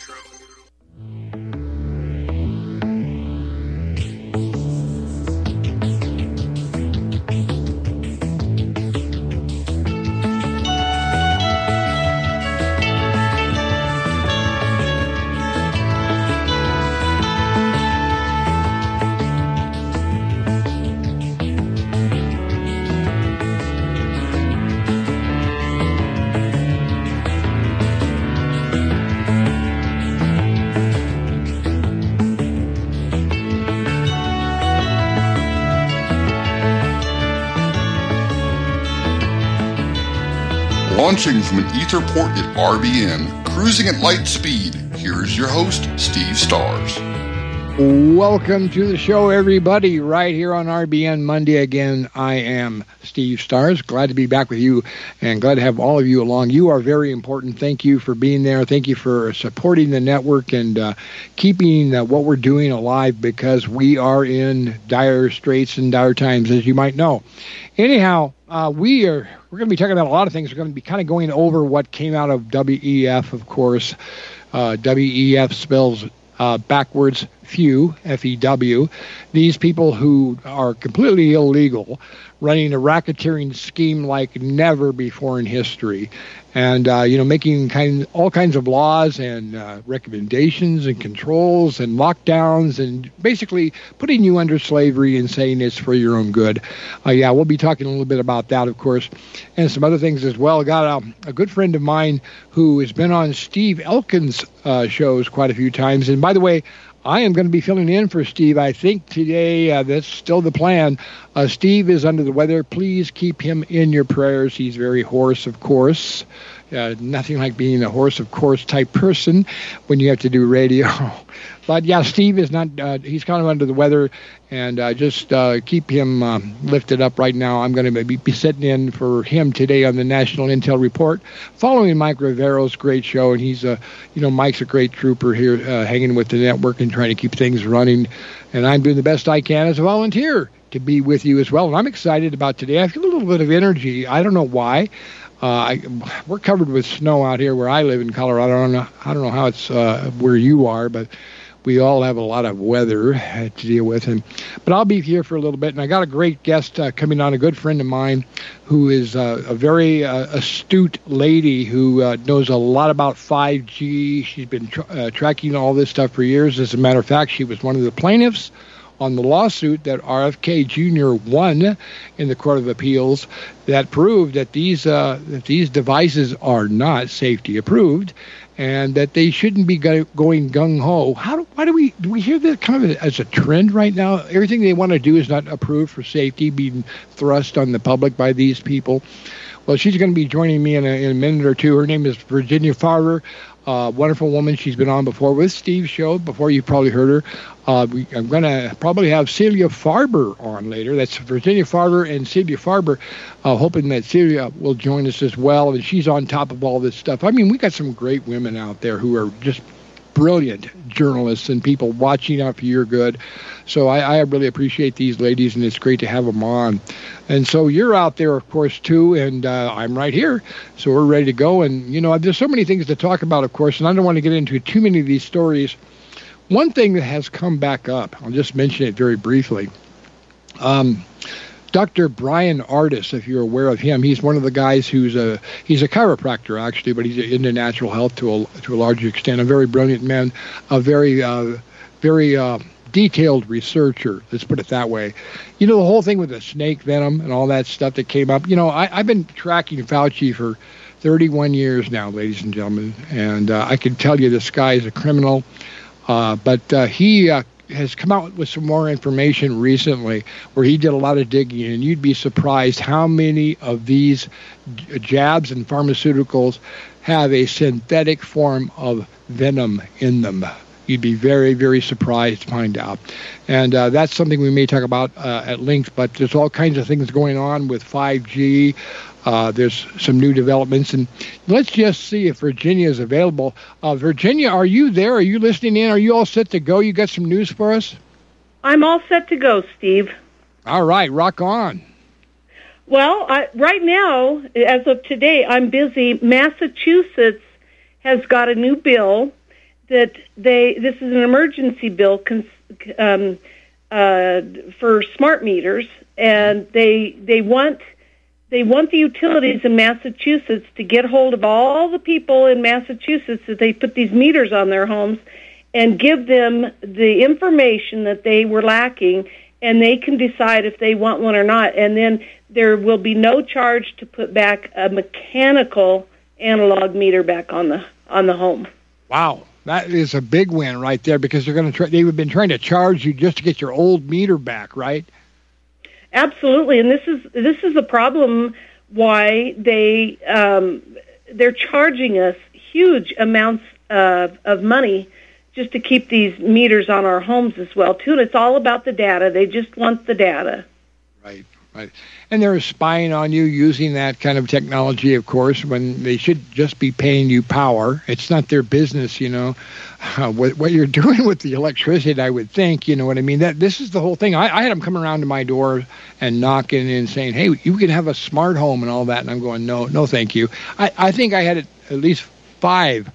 Launching from an ether port at RBN, cruising at light speed, here's your host, Steve Stars. Welcome to the show, everybody, right here on RBN Monday again. I am Steve Stars. Glad to be back with you and glad to have all of you along. You are very important. Thank you for being there. Thank you for supporting the network and keeping what we're doing alive, because we are in dire straits and dire times, as you might know. Anyhow, we're going to be talking about a lot of things. We're going to be kind of going over what came out of WEF, of course. WEF spells backwards few, F-E-W. These people who are completely illegal, running a racketeering scheme like never before in history, and making all kinds of laws and recommendations and controls and lockdowns, and basically putting you under slavery and saying it's for your own good. We'll be talking a little bit about that, of course, and some other things as well. Got a good friend of mine who has been on Steve Elkins' shows quite a few times, and by the way, I am going to be filling in for Steve, I think, today. That's still the plan. Steve is under the weather. Please keep him in your prayers. He's very hoarse, of course. Nothing like being a horse, of course, type person when you have to do radio. But, yeah, Steve is not, he's kind of under the weather, and just keep him lifted up right now. I'm going to be sitting in for him today on the National Intel Report, following Mike Rivero's great show, and he's, Mike's a great trooper here, hanging with the network and trying to keep things running, and I'm doing the best I can as a volunteer to be with you as well, and I'm excited about today. I feel a little bit of energy. I don't know why. We're covered with snow out here where I live in Colorado. I don't know how it's where you are, but we all have a lot of weather to deal with. But I'll be here for a little bit, and I got a great guest coming on, a good friend of mine who is a very astute lady who knows a lot about 5G. She's been tracking all this stuff for years. As a matter of fact, she was one of the plaintiffs on the lawsuit that RFK Jr. won in the Court of Appeals that proved that these devices are not safety approved, and that they shouldn't be going gung-ho. Why do we hear that kind of as a trend right now? Everything they want to do is not approved for safety, being thrust on the public by these people. Well, she's going to be joining me in a minute or two. Her name is Virginia Farber. Wonderful woman. She's been on before with Steve's show. Before, you've probably heard her. I'm going to probably have Celia Farber on later. That's Virginia Farber and Celia Farber, hoping that Celia will join us as well. And she's on top of all this stuff. I mean, we got some great women out there who are just brilliant journalists and people watching out for your good. So I really appreciate these ladies, and it's great to have them on. And so you're out there, of course, too, and I'm right here. So we're ready to go. And, there's so many things to talk about, of course, and I don't want to get into too many of these stories. One thing that has come back up, I'll just mention it very briefly. Dr. Brian Ardis, if you're aware of him, he's one of the guys he's a chiropractor, actually, but he's into natural health to a large extent. A very brilliant man, a very detailed researcher, let's put it that way. The whole thing with the snake venom and all that stuff that came up, I've been tracking Fauci for 31 years now, ladies and gentlemen, and I can tell you this guy is a criminal, but he has come out with some more information recently where he did a lot of digging, and you'd be surprised how many of these jabs and pharmaceuticals have a synthetic form of venom in them. You'd be very, very surprised to find out. And that's something we may talk about at length, but there's all kinds of things going on with 5G. There's some new developments, and let's just see if Virginia is available. Virginia, are you there? Are you listening in? Are you all set to go? You got some news for us? I'm all set to go, Steve. All right, rock on. Well, right now, as of today, I'm busy. Massachusetts has got a new bill that this is an emergency bill for smart meters, and they want the utilities in Massachusetts to get hold of all the people in Massachusetts that they put these meters on their homes and give them the information that they were lacking, and they can decide if they want one or not. And then there will be no charge to put back a mechanical analog meter back on the home. Wow. That is a big win right there, because they've been trying to charge you just to get your old meter back, right? Absolutely, and this is the problem why they're charging us huge amounts of money just to keep these meters on our homes as well too. And it's all about the data. They just want the data. Right. And they're spying on you using that kind of technology, of course, when they should just be paying you power. It's not their business, what you're doing with the electricity, I would think, you know what I mean? This is the whole thing. I had them come around to my door and knocking and saying, hey, you can have a smart home and all that. And I'm going, no, thank you. I think I had at least five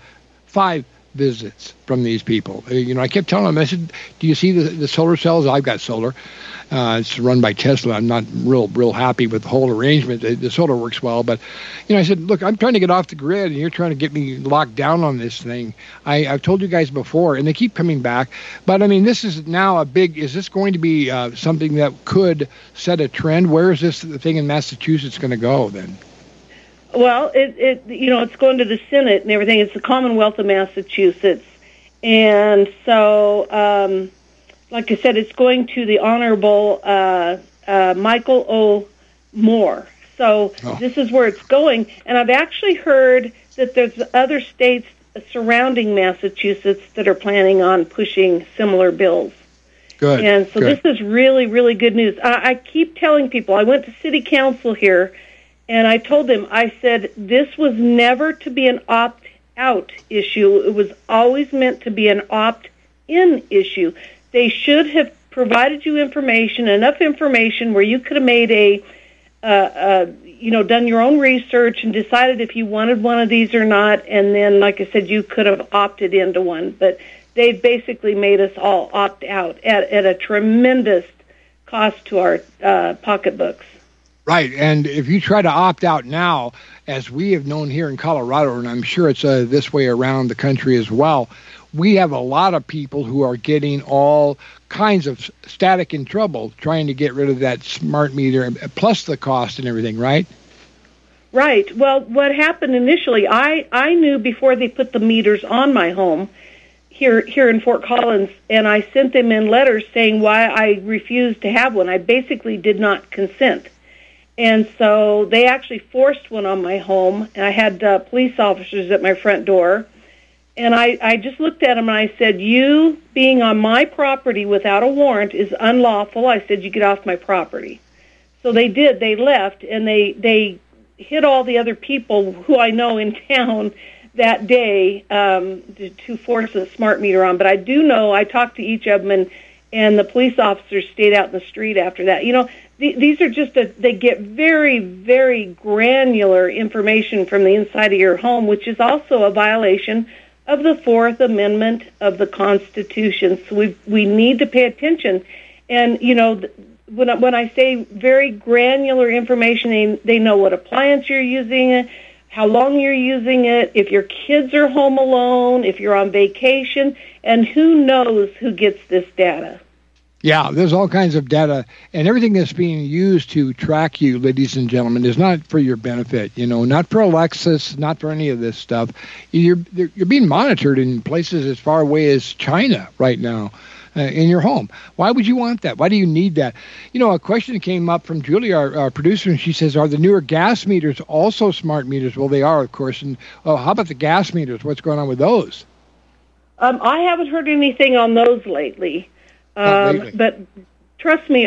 visits from these people. I kept telling them, I said, do you see the solar cells? I've got solar. It's run by Tesla. I'm not real happy with the whole arrangement. The solar works well, but I said, look, I'm trying to get off the grid, and you're trying to get me locked down on this thing. I've told you guys before, and they keep coming back. But I mean, this is now is this going to be something that could set a trend? Where is this thing in Massachusetts going to go then? Well, it's going to the Senate and everything. It's the Commonwealth of Massachusetts, and so. Like I said, it's going to the Honorable Michael O. Moore. So This is where it's going. And I've actually heard that there's other states surrounding Massachusetts that are planning on pushing similar bills. Good. And so This is really, really good news. I keep telling people, I went to city council here, and I told them, I said, this was never to be an opt-out issue. It was always meant to be an opt-in issue. They should have provided you enough information where you could have made done your own research and decided if you wanted one of these or not. And then, like I said, you could have opted into one. But they've basically made us all opt out at a tremendous cost to our pocketbooks. Right, and if you try to opt out now, as we have known here in Colorado, and I'm sure it's this way around the country as well, we have a lot of people who are getting all kinds of static and trouble trying to get rid of that smart meter, plus the cost and everything, right? Right. Well, what happened initially, I knew before they put the meters on my home here in Fort Collins, and I sent them in letters saying why I refused to have one. I basically did not consent. And so they actually forced one on my home, and I had police officers at my front door. And I just looked at them and I said, you being on my property without a warrant is unlawful. I said, you get off my property. So they did. They left, and they hit all the other people who I know in town that day to force a smart meter on. But I do know, I talked to each of them, and the police officers stayed out in the street after that. These are they get very, very granular information from the inside of your home, which is also a violation of the Fourth Amendment of the Constitution. So we need to pay attention. And, when I say very granular information, they know what appliance you're using, how long you're using it, if your kids are home alone, if you're on vacation, and who knows who gets this data. Yeah, there's all kinds of data, and everything that's being used to track you, ladies and gentlemen, is not for your benefit. Not for Alexis, not for any of this stuff. You're being monitored in places as far away as China right now in your home. Why would you want that? Why do you need that? A question came up from Julie, our producer, and she says, are the newer gas meters also smart meters? Well, they are, of course. And how about the gas meters? What's going on with those? I haven't heard anything on those lately. But trust me,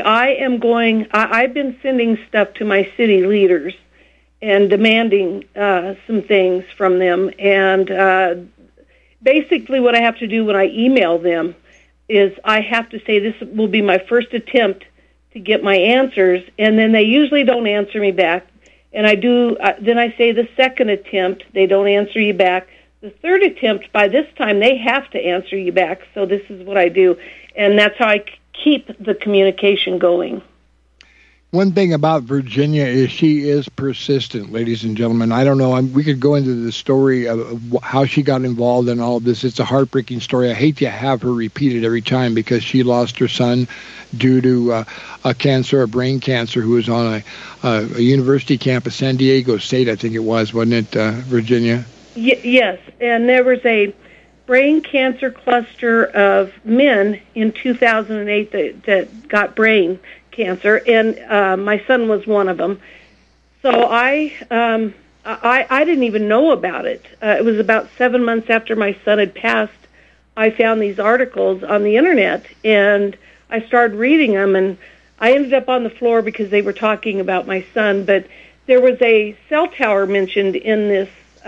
I've been sending stuff to my city leaders and demanding some things from them. And basically what I have to do when I email them is I have to say this will be my first attempt to get my answers, and then they usually don't answer me back. And then I say the second attempt, they don't answer you back. the third attempt, by this time, they have to answer you back. So this is what I do, and that's how I keep the communication going. One thing about Virginia is she is persistent, ladies and gentlemen. I don't know. We could go into the story of how she got involved in all of this. It's a heartbreaking story. I hate to have her repeat it every time because she lost her son due to a brain cancer, who was on a university campus, San Diego State, I think it was, wasn't it, Virginia? Yes, and there was a brain cancer cluster of men in 2008 that got brain cancer, and my son was one of them. So I didn't even know about it. It was about 7 months after my son had passed, I found these articles on the internet, and I started reading them, and I ended up on the floor because they were talking about my son. But there was a cell tower mentioned in this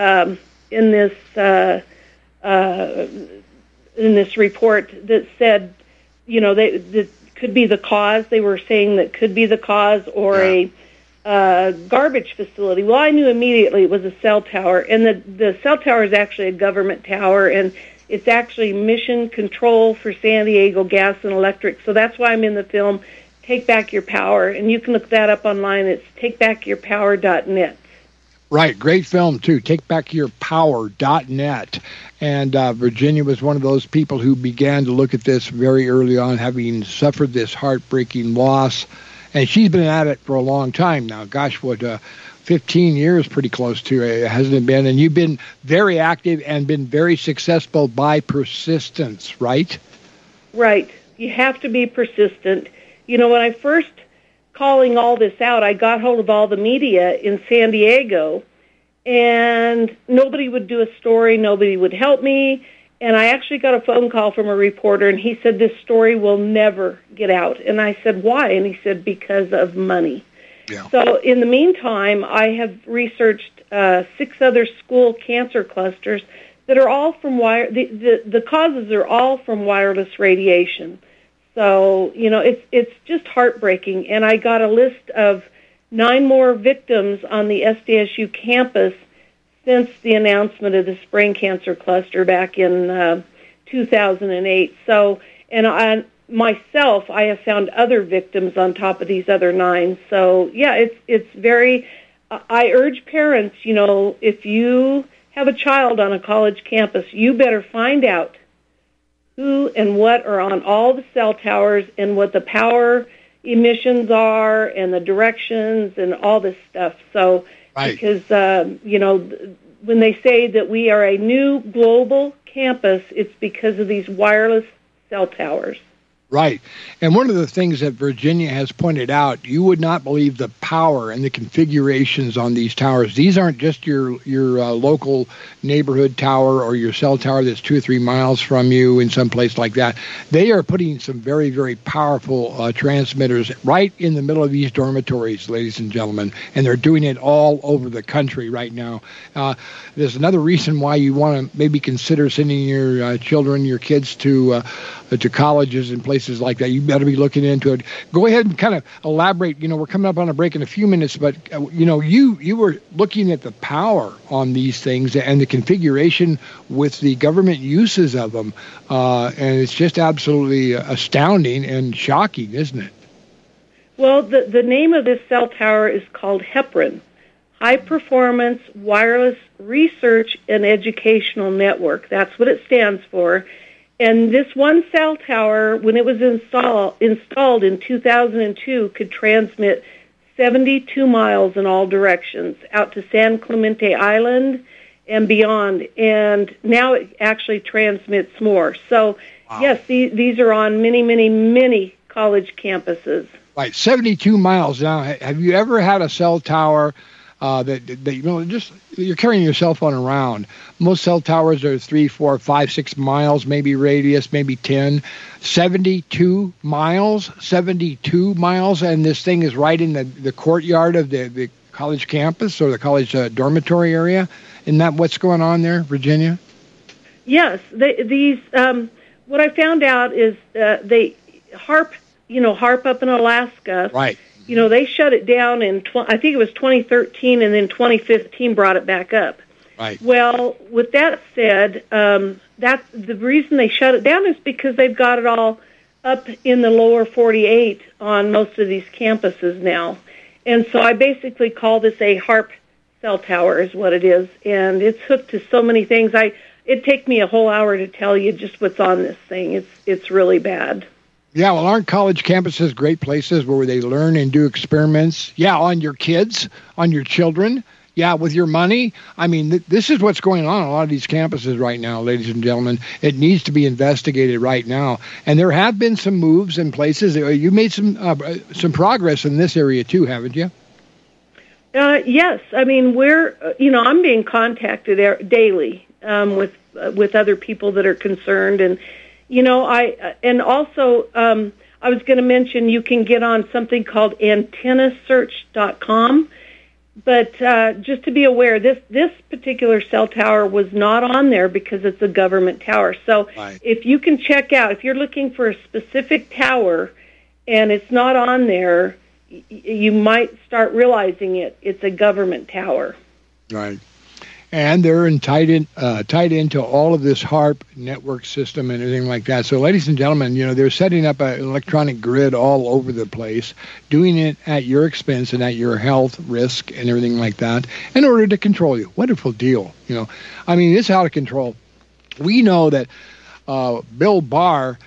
report that said, that could be the cause. They were saying that could be the cause, or a garbage facility. Well, I knew immediately it was a cell tower, and the cell tower is actually a government tower, and it's actually mission control for San Diego Gas and Electric. So that's why I'm in the film, Take Back Your Power, and you can look that up online. It's takebackyourpower.net. Right, great film, too, takebackyourpower.net. And Virginia was one of those people who began to look at this very early on, having suffered this heartbreaking loss. And she's been at it for a long time now. Gosh, 15 years pretty close to it, hasn't it been? And you've been very active and been very successful by persistence, right? Right. You have to be persistent. When I first calling all this out, I got hold of all the media in San Diego, and nobody would do a story, nobody would help me, and I actually got a phone call from a reporter, and he said, this story will never get out. And I said, why? And he said, because of money. Yeah. So in the meantime, I have researched 6 other school cancer clusters that are all from the causes are all from wireless radiation. So, it's just heartbreaking. And I got a list of 9 more victims on the SDSU campus since the announcement of this brain cancer cluster back in 2008. So, and I have found other victims on top of these other 9. So, yeah, it's very, I urge parents, if you have a child on a college campus, you better find out who and what are on all the cell towers and what the power emissions are and the directions and all this stuff. So, right. Because, when they say that we are a new global campus, it's because of these wireless cell towers. Right. And one of the things that Virginia has pointed out, you would not believe the power and the configurations on these towers. These aren't just your local neighborhood tower or your cell tower that's 2 or 3 miles from you in some place like that. They are putting some very, very powerful transmitters right in the middle of these dormitories, ladies and gentlemen, and they're doing it all over the country right now. There's another reason why you want to maybe consider sending your children, your kids to colleges and places like that. You better be looking into it. Go ahead and kind of elaborate. We're coming up on a break in a few minutes, but you were looking at the power on these things and the configuration with the government uses of them, and it's just absolutely astounding and shocking, isn't it? Well, the name of this cell tower is called HEPRIN, High Performance Wireless Research and Educational Network. That's what it stands for. And this one cell tower, when it was installed in 2002, could transmit 72 miles in all directions out to San Clemente Island and beyond. And now it actually transmits more. So, wow. Yes, these are on many, many, many college campuses. Right, 72 miles. Now, have you ever had a cell tower that just you're carrying your cell phone around? Most cell towers are 3, 4, 5, 6 miles, maybe radius, maybe 10. 72 miles, and this thing is right in the courtyard of the college campus or the college dormitory area. Isn't that what's going on there, Virginia? Yes, what I found out is they HARP up in Alaska. Right. They shut it down in, I think it was 2013, and then 2015 brought it back up. Right. Well, with that said, that's the reason they shut it down is because they've got it all up in the lower 48 on most of these campuses now. And so I basically call this a HAARP cell tower is what it is, and it's hooked to so many things. It'd take me a whole hour to tell you just what's on this thing. It's really bad. Yeah, well, aren't college campuses great places where they learn and do experiments? Yeah, on your kids, on your children. Yeah, with your money. I mean, this is what's going on a lot of these campuses right now, ladies and gentlemen. It needs to be investigated right now. And there have been some moves in places. You made some progress in this area too, haven't you? Yes. I mean, I'm being contacted daily with other people that are concerned, and also I was going to mention you can get on something called antennasearch.com. But just to be aware, this particular cell tower was not on there because it's a government tower. So right. If you can check out, if you're looking for a specific tower and it's not on there, you might start realizing it's a government tower. Right. And they're tied into all of this HAARP network system and everything like that. So, ladies and gentlemen, they're setting up an electronic grid all over the place, doing it at your expense and at your health risk and everything like that in order to control you. Wonderful deal. I mean, it's out of control. We know that Bill Barr,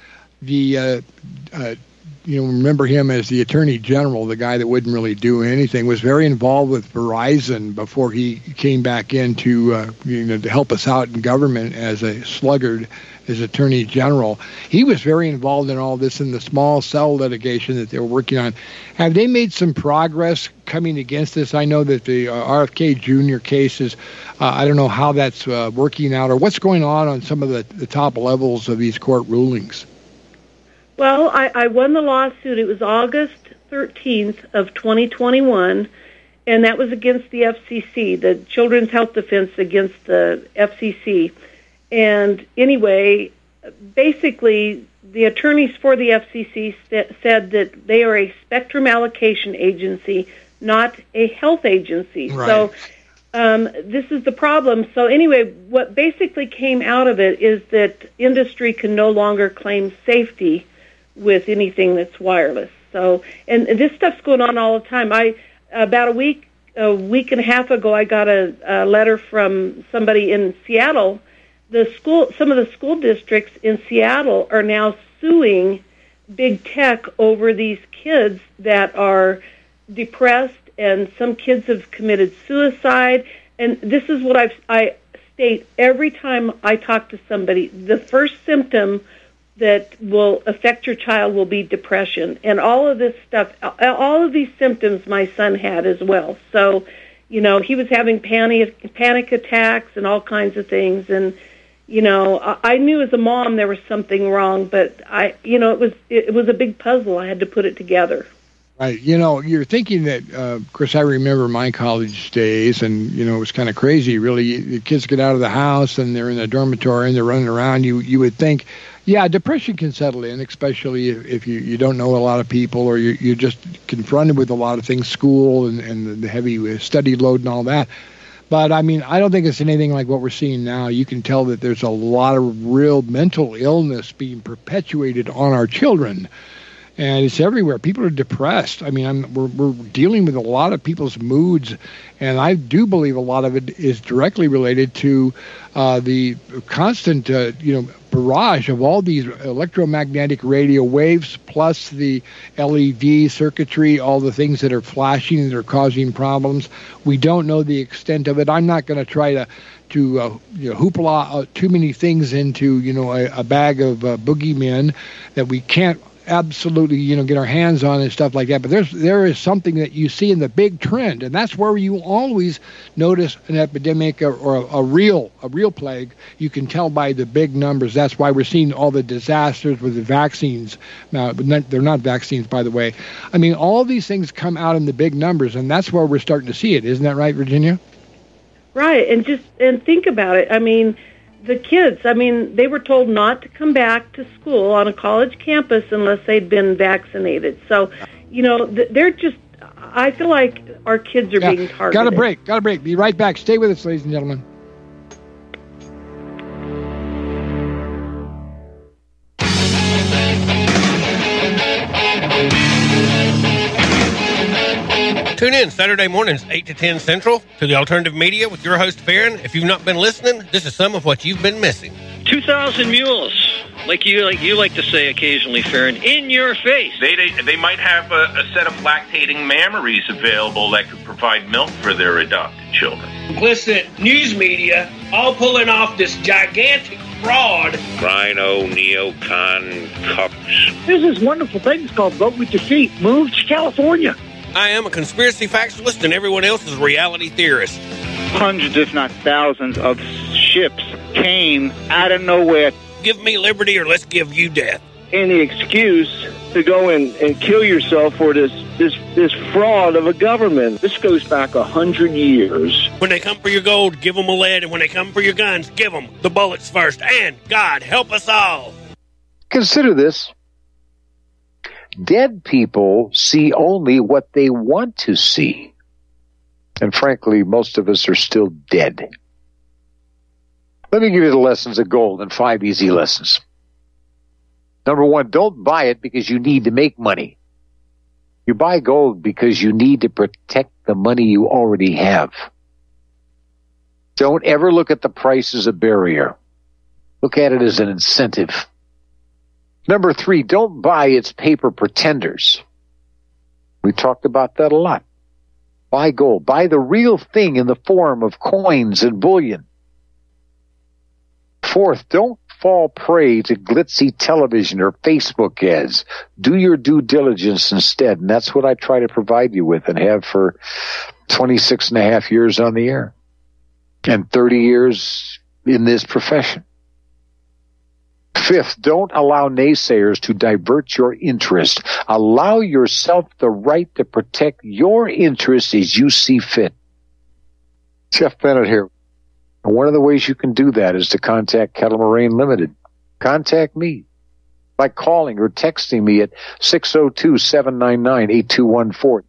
remember him as the Attorney General, the guy that wouldn't really do anything, was very involved with Verizon before he came back in to help us out in government as a sluggard, as Attorney General. He was very involved in all this in the small cell litigation that they were working on. Have they made some progress coming against this? I know that the RFK Jr. case is, I don't know how that's working out or what's going on some of the top levels of these court rulings. Well, I won the lawsuit. It was August 13th of 2021, and that was against the FCC, the Children's Health Defense against the FCC. And anyway, basically, the attorneys for the FCC said that they are a spectrum allocation agency, not a health agency. Right. So this is the problem. So anyway, what basically came out of it is that industry can no longer claim safety with anything that's wireless. So, and this stuff's going on all the time. About a week and a half ago, I got a letter from somebody in Seattle. Some of the school districts in Seattle are now suing big tech over these kids that are depressed, and some kids have committed suicide. And this is what I state every time I talk to somebody. The first symptom that will affect your child will be depression. And all of this stuff, all of these symptoms my son had as well. So, he was having panic attacks and all kinds of things. And, I knew as a mom there was something wrong, but it was a big puzzle. I had to put it together. Right. You're thinking that, of course, I remember my college days, and, it was kind of crazy, really. The kids get out of the house, and they're in the dormitory, and they're running around. You would think, yeah, depression can settle in, especially if you don't know a lot of people, or you're just confronted with a lot of things, school and the heavy study load and all that. But, I mean, I don't think it's anything like what we're seeing now. You can tell that there's a lot of real mental illness being perpetuated on our children. And it's everywhere. People are depressed. I mean, we're dealing with a lot of people's moods, and I do believe a lot of it is directly related to the constant, barrage of all these electromagnetic radio waves, plus the LED circuitry, all the things that are flashing that are causing problems. We don't know the extent of it. I'm not going to try to hoopla too many things into a bag of boogeymen that we can't absolutely get our hands on and stuff like that. But there is something that you see in the big trend, and that's where you always notice an epidemic or a real plague. You can tell by the big numbers. That's why we're seeing all the disasters with the vaccines. Now, they're not vaccines, by the way. I mean, all these things come out in the big numbers, and that's where we're starting to see it. Isn't that right, Virginia? Right, and think about it. I mean, the kids, they were told not to come back to school on a college campus unless they'd been vaccinated. So, they're just, I feel like our kids are being targeted. Got a break. Be right back. Stay with us, ladies and gentlemen. Tune in Saturday mornings, 8 to 10 Central, to the Alternative Media with your host, Farron. If you've not been listening, this is some of what you've been missing. 2,000 mules, like you like to say occasionally, Farron, in your face. They might have a set of lactating mammaries available that could provide milk for their adopted children. Complicit news media all pulling off this gigantic fraud. Rhino, neocon, cucks. There's this wonderful thing called Vote With Your Feet. Move to California. I am a conspiracy factualist, and everyone else is a reality theorist. Hundreds, if not thousands, of ships came out of nowhere. Give me liberty or let's give you death. Any excuse to go and kill yourself for this fraud of a government. This goes back 100 years. When they come for your gold, give them a lead, and when they come for your guns, give them the bullets first. And God help us all. Consider this. Dead people see only what they want to see. And frankly, most of us are still dead. Let me give you the lessons of gold in 5 easy lessons. Number 1, don't buy it because you need to make money. You buy gold because you need to protect the money you already have. Don't ever look at the price as a barrier. Look at it as an incentive. Number 3, don't buy its paper pretenders. We talked about that a lot. Buy gold. Buy the real thing in the form of coins and bullion. 4th, don't fall prey to glitzy television or Facebook ads. Do your due diligence instead, and that's what I try to provide you with and have for 26 and a half years on the air and 30 years in this profession. 5th, don't allow naysayers to divert your interest. Allow yourself the right to protect your interests as you see fit. Jeff Bennett here. One of the ways you can do that is to contact Kettle Moraine Limited. Contact me by calling or texting me at 602-799-8214.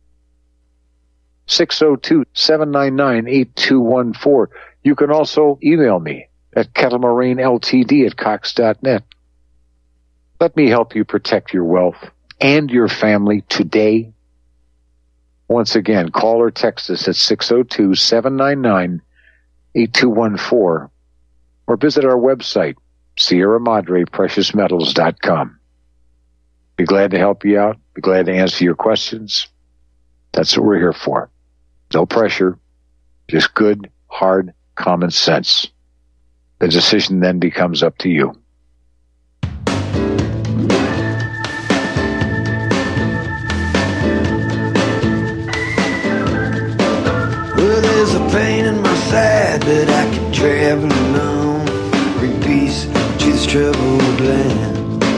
602-799-8214. You can also email me at kettlemoraineLTD@cox.net. Let me help you protect your wealth and your family today. Once again, call or text us at 602-799-8214 or visit our website, SierraMadrePreciousMetals.com. Be glad to help you out. Be glad to answer your questions. That's what we're here for. No pressure, just good, hard, common sense. The decision then becomes up to you. Well, there's a pain in my side, but I can travel alone. Bring peace to this troubled land.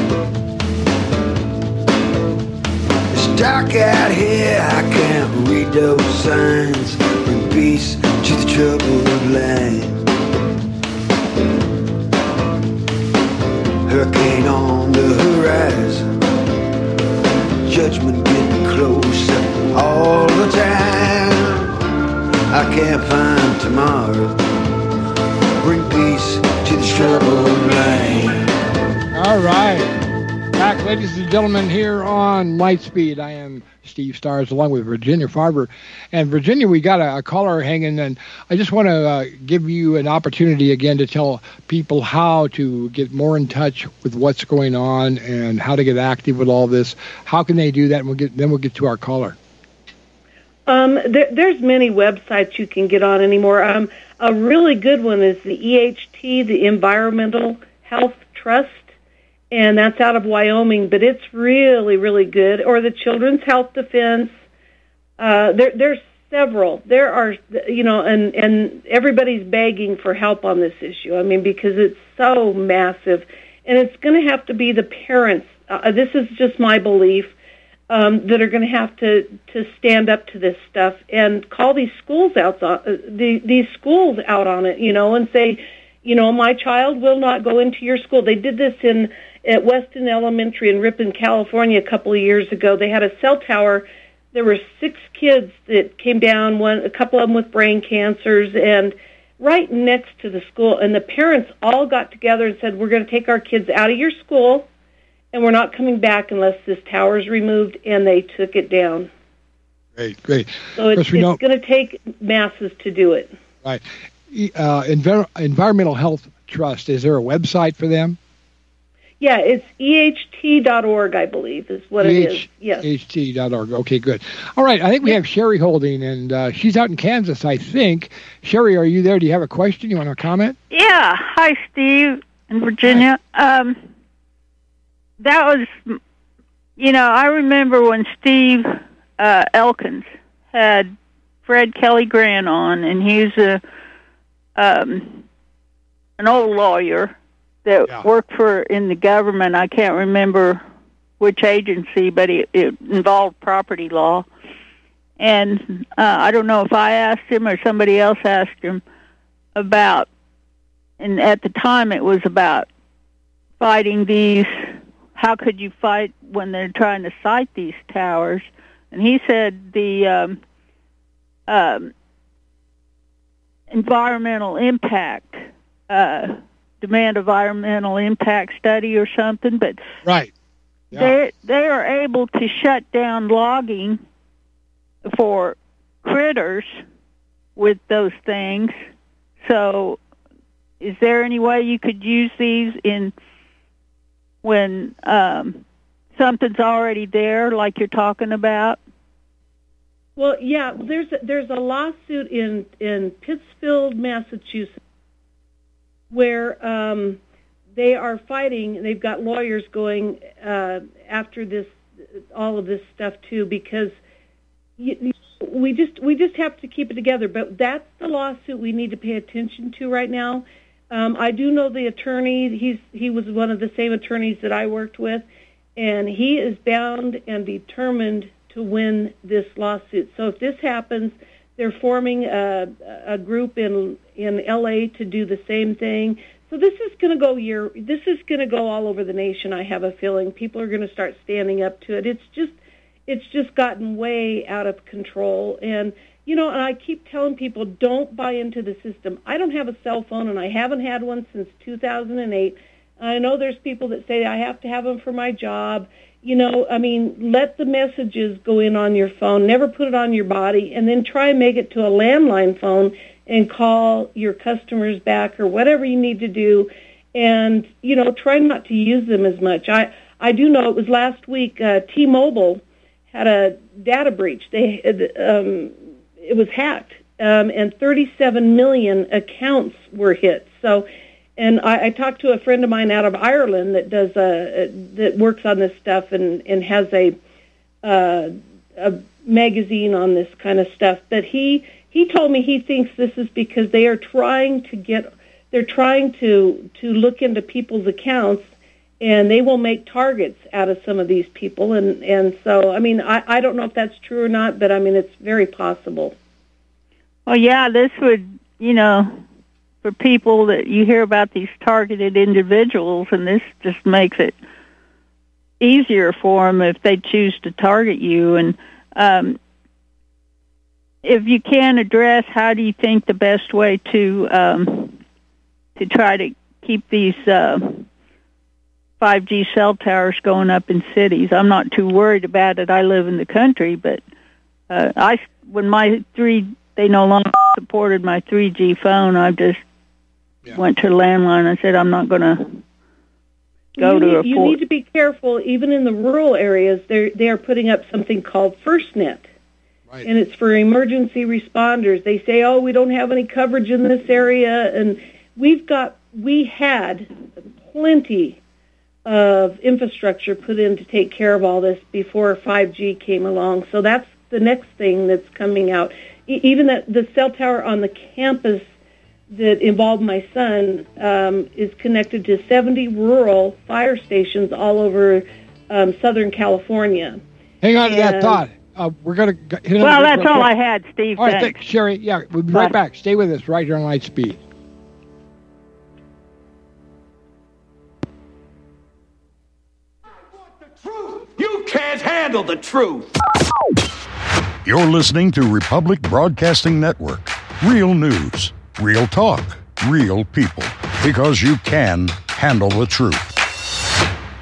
It's dark out here, I can't read those signs. Bring peace to the troubled land. Hurricane on the horizon, judgment getting closer all the time. I can't find tomorrow. Bring peace to this troubled land. All right. Back, ladies and gentlemen, here on Lightspeed. I am Steve Stars along with Virginia Farber. And Virginia, we got a caller hanging, and I just want to give you an opportunity again to tell people how to get more in touch with what's going on and how to get active with all this. How can they do that? And then we'll get to our caller. There's many websites you can get on anymore. A really good one is the EHT, the Environmental Health Trust, and that's out of Wyoming, but it's really, really good. Or the Children's Health Defense. There's several. There are, and everybody's begging for help on this issue. I mean, because it's so massive, and it's going to have to be the parents. This is just my belief. That are going to have to stand up to this stuff and call these schools out these schools out on it, and say, my child will not go into your school. They did this at Weston Elementary in Ripon, California, a couple of years ago. They had a cell tower. There were 6 kids that came down, a couple of them with brain cancers, and right next to the school. And the parents all got together and said, we're going to take our kids out of your school, and we're not coming back unless this tower is removed, and they took it down. Great. So it's going to take masses to do it. Right. Environmental Health Trust, is there a website for them? Yeah, it's EHT.org, I believe, is what it is. Yes. EHT.org. Okay, good. All right, I think we have Sherry holding, and she's out in Kansas, I think. Sherry, are you there? Do you have a question? You want to comment? Yeah. Hi, Steve in Virginia. That was, I remember when Steve Elkins had Fred Kelly Grant on, and he's an old lawyer that worked in the government. I can't remember which agency, but it involved property law. And I don't know if I asked him or somebody else asked him about, and at the time it was about fighting these, how could you fight when they're trying to site these towers? And he said the environmental impact, demand environmental impact study or something, but right. They are able to shut down logging for critters with those things. So is there any way you could use these when something's already there, like you're talking about? Well, yeah, there's a lawsuit in Pittsfield, Massachusetts, where they are fighting. They've got lawyers going after all of this stuff too, because we just have to keep it together. But that's the lawsuit we need to pay attention to right now. I do know the attorney. He was one of the same attorneys that I worked with, and he is bound and determined to win this lawsuit. So if this happens, they're forming a group in L.A. to do the same thing. So this is going to go all over the nation. I have a feeling people are going to start standing up to it. It's just gotten way out of control. And and I keep telling people, don't buy into the system. I don't have a cell phone, and I haven't had one since 2008. I know there's people that say I have to have them for my job. Let the messages go in on your phone. Never put it on your body, and then try and make it to a landline phone and call your customers back or whatever you need to do. And, try not to use them as much. I do know it was last week, T-Mobile had a data breach. It was hacked, and 37 million accounts were hit. So, and I talked to a friend of mine out of Ireland that does that works on this stuff and has a magazine on this kind of stuff. But he told me he thinks this is because they are trying to look into people's accounts, and they will make targets out of some of these people. And so, I don't know if that's true or not, but it's very possible. Well, yeah, this would, for people that you hear about these targeted individuals, and this just makes it easier for them if they choose to target you. And if you can address, how do you think the best way to try to keep these 5G cell towers going up in cities? I'm not too worried about it. I live in the country, but when they no longer supported my 3G phone, I just went to landline. I said, I'm not going to go to a port. You need to be careful. Even in the rural areas, they are putting up something called FirstNet. Right. And it's for emergency responders. They say, we don't have any coverage in this area. And we had plenty of infrastructure put in to take care of all this before 5G came along. So that's the next thing that's coming out. Even the cell tower on the campus that involved my son is connected to 70 rural fire stations all over Southern California. Hang on to that thought. We're going to hit Well, that's all I had, Steve. All right, thanks, Sherry. Yeah, we'll be right back. Stay with us right here on Lightspeed. You can't handle the truth. You're listening to Republic Broadcasting Network. Real news, real talk, real people. Because you can handle the truth.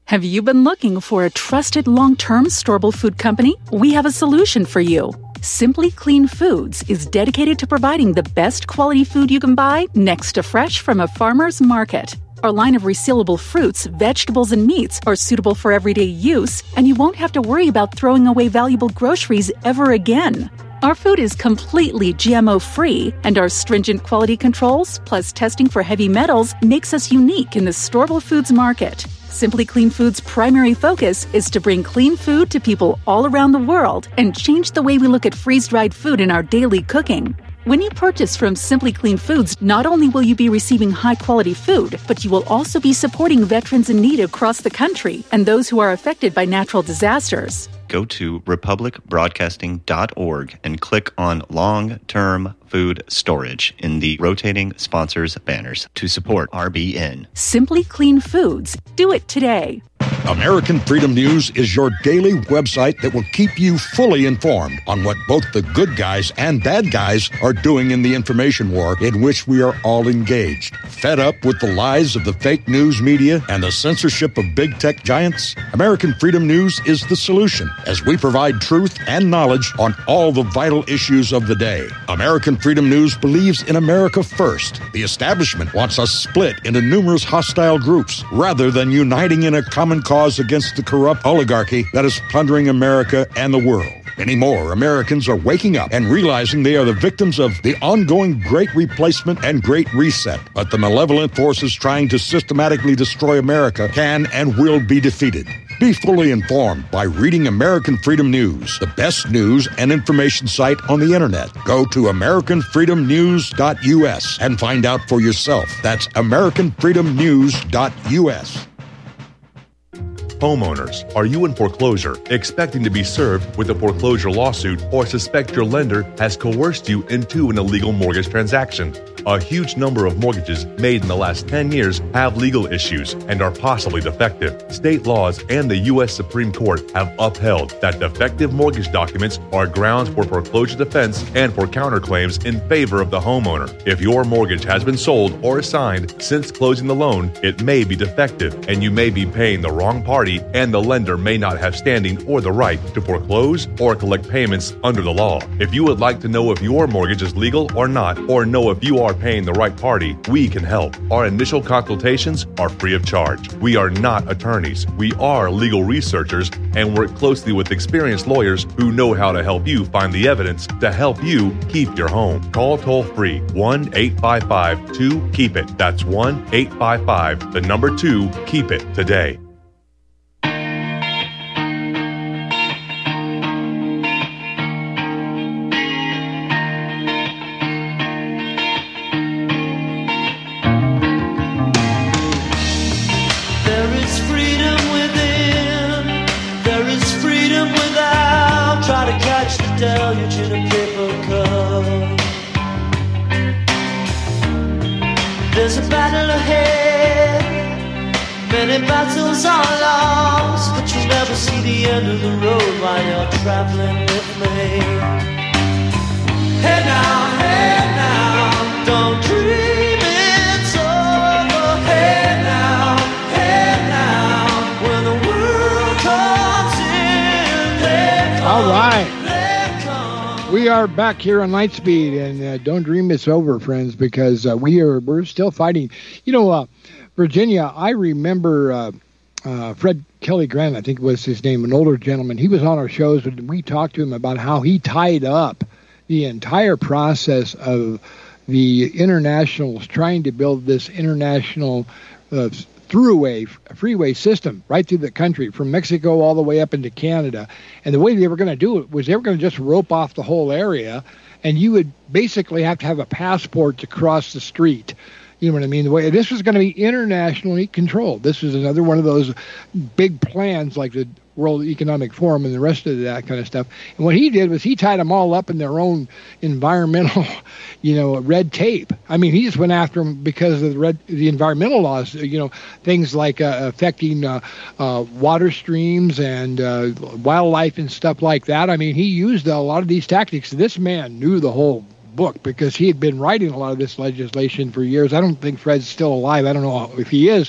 Have you been looking for a trusted long-term storable food company? We have a solution for you. Simply Clean Foods is dedicated to providing the best quality food you can buy next to fresh from a farmer's market. Our line of resealable fruits, vegetables, and meats are suitable for everyday use, and you won't have to worry about throwing away valuable groceries ever again. Our food is completely GMO-free, and our stringent quality controls, plus testing for heavy metals, makes us unique in the storable foods market. Simply Clean Foods' primary focus is to bring clean food to people all around the world and change the way we look at freeze-dried food in our daily cooking. When you purchase from Simply Clean Foods, not only will you be receiving high-quality food, but you will also be supporting veterans in need across the country and those who are affected by natural disasters. Go to republicbroadcasting.org and click on Long-Term Food Storage in the rotating sponsors banners to support RBN. Simply Clean Foods. Do it today. American Freedom News is your daily website that will keep you fully informed on what both the good guys and bad guys are doing in the information war in which we are all engaged. Fed up with the lies of the fake news media and the censorship of big tech giants? American Freedom News is the solution, as we provide truth and knowledge on all the vital issues of the day. American Freedom News believes in America first. The establishment wants us split into numerous hostile groups rather than uniting in a common cause against the corrupt oligarchy that is plundering America and the world. Many more Americans are waking up and realizing they are the victims of the ongoing Great Replacement and Great Reset. But the malevolent forces trying to systematically destroy America can and will be defeated. Be fully informed by reading American Freedom News, the best news and information site on the internet. Go to AmericanFreedomNews.us and find out for yourself. That's AmericanFreedomNews.us. Homeowners, are you in foreclosure, expecting to be served with a foreclosure lawsuit, or suspect your lender has coerced you into an illegal mortgage transaction? A huge number of mortgages made in the last 10 years have legal issues and are possibly defective. State laws and the U.S. Supreme Court have upheld that defective mortgage documents are grounds for foreclosure defense and for counterclaims in favor of the homeowner. If your mortgage has been sold or assigned since closing the loan, it may be defective and you may be paying the wrong party, and the lender may not have standing or the right to foreclose or collect payments under the law. If you would like to know if your mortgage is legal or not, or know if you are paying the right party, we can help. Our initial consultations are free of charge. We are not attorneys. We are legal researchers and work closely with experienced lawyers who know how to help you find the evidence to help you keep your home. Call toll-free 1-855-2-KEEP-IT. That's 1-855-2-KEEP-IT today. Deluge in a paper cup. There's a battle ahead, many battles are lost, but you'll never see the end of the road while you're traveling with me. Hey now, don't dream it's over. Hey now, when the world comes in, all right. We are back here on Lightspeed, and don't dream it's over, friends, because we're still fighting. You know, Virginia, I remember Fred Kelly Grant, I think was his name, an older gentleman. He was on our shows, and we talked to him about how he tied up the entire process of the internationals trying to build this international freeway system right through the country, from Mexico all the way up into Canada. And the way they were going to do it was they were going to just rope off the whole area, and you would basically have to have a passport to cross the street. You know what I mean? The way this was going to be internationally controlled. This was another one of those big plans like the World Economic Forum and the rest of that kind of stuff. And what he did was he tied them all up in their own environmental, red tape. I mean, he just went after them because of the environmental laws, things like affecting water streams and wildlife and stuff like that. I mean, he used a lot of these tactics. This man knew the whole book because he had been writing a lot of this legislation for years. I don't think Fred's still alive. I don't know if he is.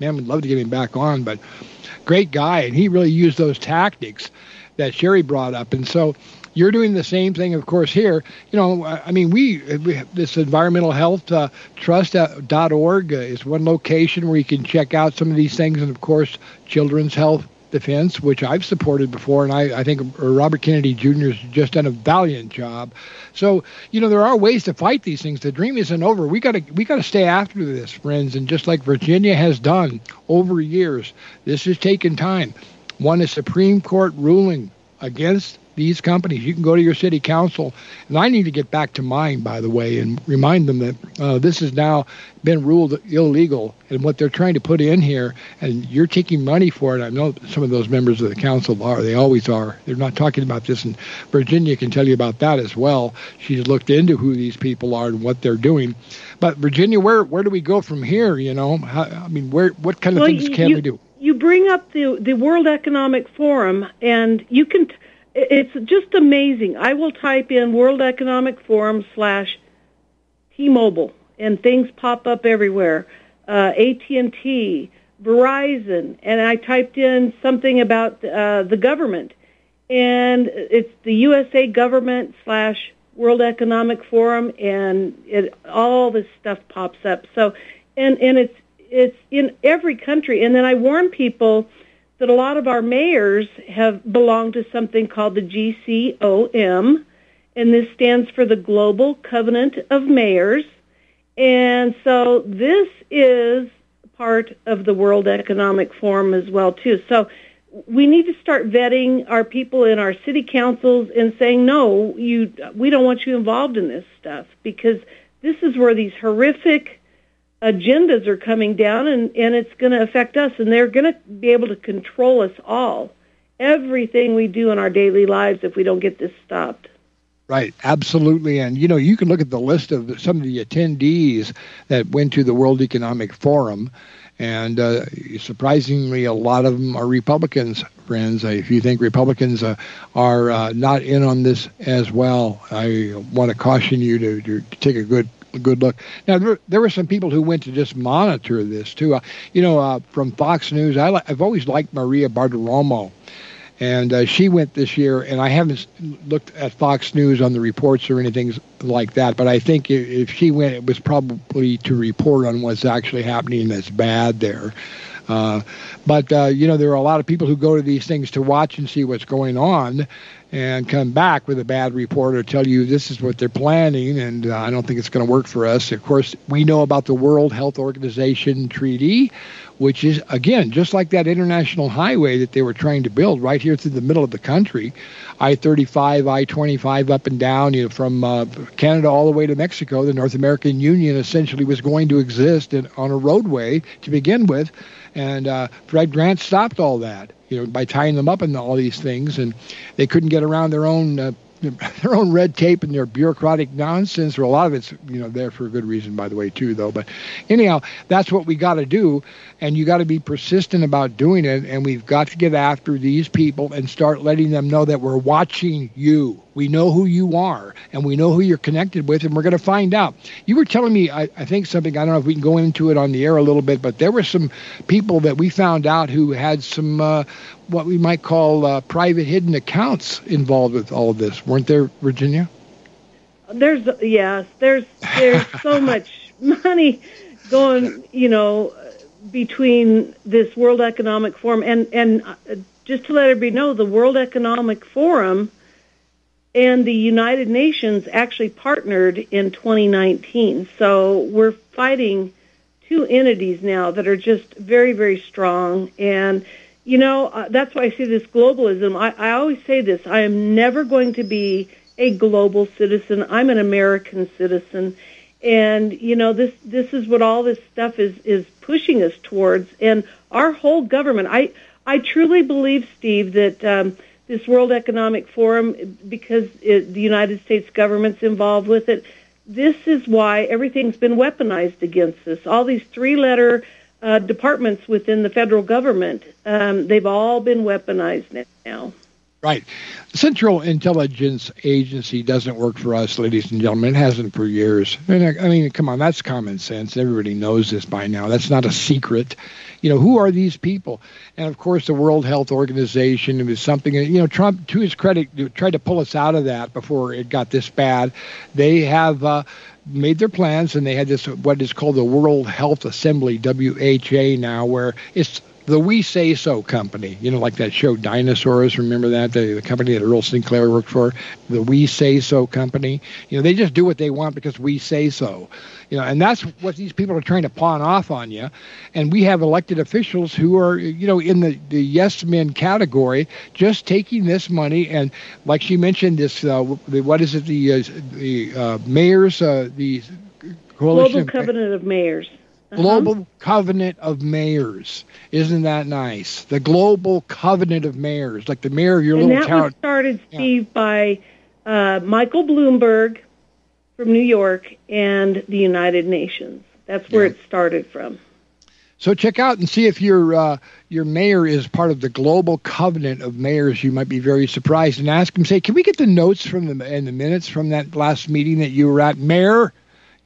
Man, we'd love to get him back on, but great guy, and he really used those tactics that Sherry brought up. And so you're doing the same thing, of course, here. You know, I mean, we this environmental health trust.org is one location where you can check out some of these things. And, of course, Children's Health Defense, which I've supported before, and I think Robert Kennedy Jr. has just done a valiant job. So, you know, there are ways to fight these things. The dream isn't over. We got to stay after this, friends. And just like Virginia has done over years, this has taken time. Won a Supreme Court ruling against these companies. You can go to your city council, and I need to get back to mine, by the way, and remind them that this has now been ruled illegal, and what they're trying to put in here, and you're taking money for it. I know some of those members of the council are. They always are. They're not talking about this, and Virginia can tell you about that as well. She's looked into who these people are and what they're doing. But Virginia, where do we go from here? You know, what kind of things can we do? You bring up the World Economic Forum, and you can. It's just amazing. I will type in World Economic Forum /T-Mobile, and things pop up everywhere. AT&T, Verizon, and I typed in something about the government, and it's the USA government /World Economic Forum, and all this stuff pops up. So, and it's in every country. And then I warn people that a lot of our mayors have belonged to something called the GCOM, and this stands for the Global Covenant of Mayors. And so this is part of the World Economic Forum as well, too. So we need to start vetting our people in our city councils and saying, no, we don't want you involved in this stuff, because this is where these horrific agendas are coming down, and it's going to affect us, and they're going to be able to control us all, everything we do in our daily lives, if we don't get this stopped. Right, absolutely. And, you know, you can look at the list of some of the attendees that went to the World Economic Forum, and surprisingly, a lot of them are Republicans, friends. If you think Republicans are not in on this as well, I want to caution you to take a good look. Now, there were some people who went to just monitor this, too. From Fox News, I've always liked Maria Bartiromo, and she went this year, and I haven't looked at Fox News on the reports or anything like that, but I think if she went, it was probably to report on what's actually happening that's bad there. But there are a lot of people who go to these things to watch and see what's going on and come back with a bad report or tell you this is what they're planning, and I don't think it's going to work for us. Of course, we know about the World Health Organization Treaty, which is, again, just like that international highway that they were trying to build right here through the middle of the country, I-35, I-25 up and down, from Canada all the way to Mexico. The North American Union essentially was going to exist on a roadway to begin with, and Fred Grant stopped all that, by tying them up in all these things, and they couldn't get around their own red tape and their bureaucratic nonsense. Or a lot of it's there for a good reason, by the way, too, though. But anyhow, that's what we got to do, and you got to be persistent about doing it. And we've got to get after these people and start letting them know that we're watching you. We know who you are, and we know who you're connected with, and we're going to find out. You were telling me, I think something, I don't know if we can go into it on the air a little bit, but there were some people that we found out who had some, what we might call private hidden accounts involved with all of this. Weren't there, Virginia? There's so much money going, between this World Economic Forum and just to let everybody know, the World Economic Forum and the United Nations actually partnered in 2019. So we're fighting two entities now that are just very, very strong. And, that's why I see this globalism. I always say this, I am never going to be a global citizen. I'm an American citizen. And, this is what all this stuff is pushing us towards. And our whole government, I truly believe, Steve, that this World Economic Forum, because the United States government's involved with it, this is why everything's been weaponized against us. All these three-letter departments within the federal government, they've all been weaponized now. Right. The Central Intelligence Agency doesn't work for us, ladies and gentlemen. It hasn't for years. I mean, come on, that's common sense. Everybody knows this by now. That's not a secret. Who are these people? And, of course, the World Health Organization was something, Trump, to his credit, tried to pull us out of that before it got this bad. They have made their plans, and they had this, what is called the World Health Assembly, WHA now, where it's the We Say So company, like that show Dinosaurs, remember that? The company that Earl Sinclair worked for, the We Say So company. They just do what they want because we say so. And that's what these people are trying to pawn off on you. And we have elected officials who are, in the yes men category, just taking this money and, like she mentioned, this, what is it, the mayors, the coalition. Global Covenant of Mayors. Global Covenant of Mayors. Isn't that nice? The Global Covenant of Mayors, like the mayor of your little town. And that was started, Steve, by Michael Bloomberg from New York and the United Nations. That's where it started from. So check out and see if your mayor is part of the Global Covenant of Mayors. You might be very surprised, and ask him, say, can we get the notes from and the minutes from that last meeting that you were at, Mayor?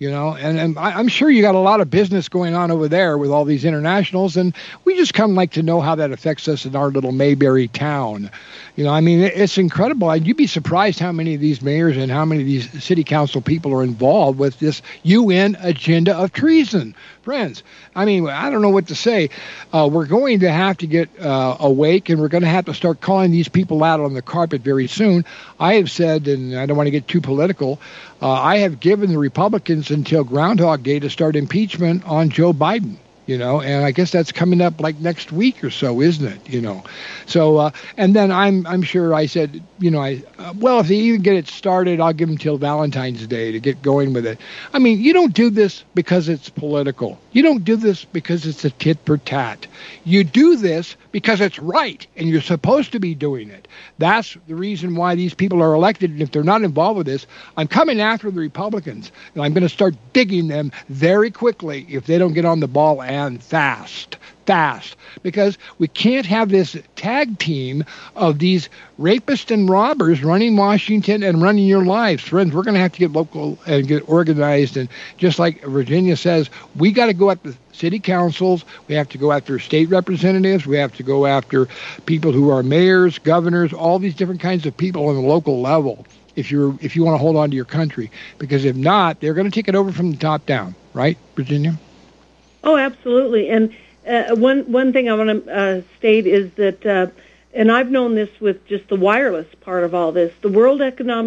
And I'm sure you got a lot of business going on over there with all these internationals, and we just kind of like to know how that affects us in our little Mayberry town. It's incredible. You'd be surprised how many of these mayors and how many of these city council people are involved with this UN agenda of treason. Friends, I don't know what to say. We're going to have to get awake, and we're going to have to start calling these people out on the carpet very soon. I have said, and I don't want to get too political, I have given the Republicans until Groundhog Day to start impeachment on Joe Biden. And I guess that's coming up like next week or so, isn't it? So, and then I'm sure I said, if they even get it started, I'll give them till Valentine's Day to get going with it. You don't do this because it's political. You don't do this because it's a tit for tat. You do this because it's right, and you're supposed to be doing it. That's the reason why these people are elected, and if they're not involved with this, I'm coming after the Republicans, and I'm going to start digging them very quickly if they don't get on the ball and fast, because we can't have this tag team of these rapists and robbers running Washington and running your lives. Friends, we're going to have to get local and get organized, and just like Virginia says, we got to go at the city councils, we have to go after state representatives, we have to go after people who are mayors, governors, all these different kinds of people on the local level if you want to hold on to your country, because if not, they're going to take it over from the top down, right, Virginia? Oh, absolutely. And one thing I want to state is that, and I've known this with just the wireless part of all this, the World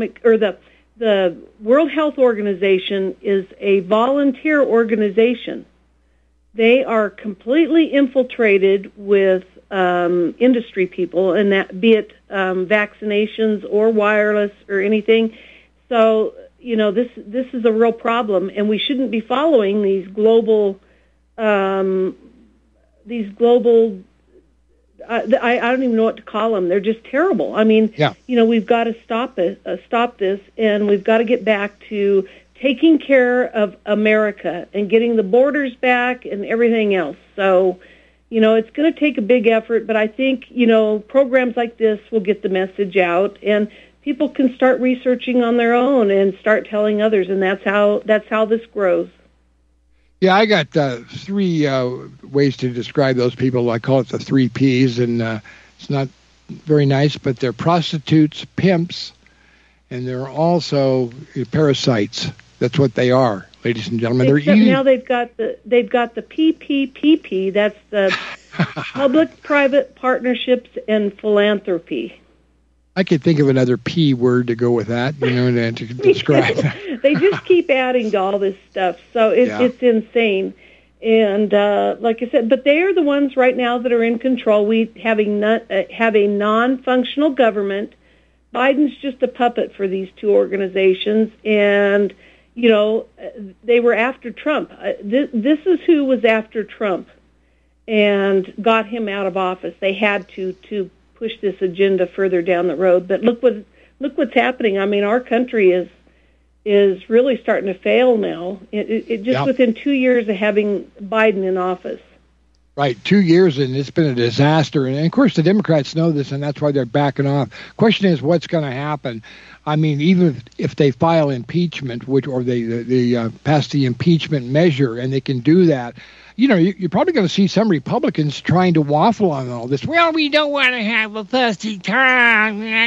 World Health Organization is a volunteer organization. They are completely infiltrated with industry people, and that be it vaccinations or wireless or anything. So this is a real problem, and we shouldn't be following these global. I don't even know what to call them. They're just terrible. We've got to stop this, and we've got to get back to taking care of America and getting the borders back and everything else. So, it's going to take a big effort, but I think, programs like this will get the message out, and people can start researching on their own and start telling others, and that's how this grows. Yeah, I got three ways to describe those people. I call it the 3 Ps, and it's not very nice, but they're prostitutes, pimps, and they're also parasites. That's what they are, ladies and gentlemen. Now they've got the PPPP. That's the public-private partnerships and philanthropy. I could think of another P word to go with that, to describe that. They just keep adding to all this stuff, so it's insane. And like I said, but they are the ones right now that are in control. We have a non-functional government. Biden's just a puppet for these two organizations, and they were after Trump. This is who was after Trump and got him out of office. They had to push this agenda further down the road. But look what's happening. Our country is really starting to fail now. It just within 2 years of having Biden in office. Right, 2 years, and it's been a disaster. And, of course, the Democrats know this, and that's why they're backing off. Question is, what's going to happen? I mean, even if they file impeachment, or they pass the impeachment measure, and they can do that, you're probably going to see some Republicans trying to waffle on all this. Well, we don't want to have a fussy time. I